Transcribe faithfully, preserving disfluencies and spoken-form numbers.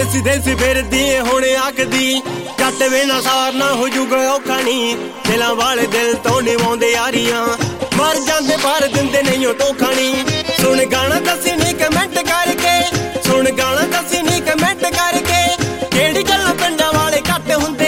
ਦੇਸੀ ਦੇਸੀ ਫਿਰਦੀ ਹੁਣ ਆਖਦੀ ਜੱਟ ਵੇਨਾ ਸਾਰ ਨਾ ਹੋ ਜੂਗਾ ਔਖਾ ਨੀ। ਦਿਲਾਂ ਵਾਲੇ ਦਿਲ ਤੋਂ ਨਿਵਾਉਂਦੇ ਯਾਰੀਆਂ, ਮਰ ਜਾਂਦੇ ਪਰ ਦਿੰਦੇ ਨਹੀਂ ਉਹ ਧੋਖਾ ਨੀ।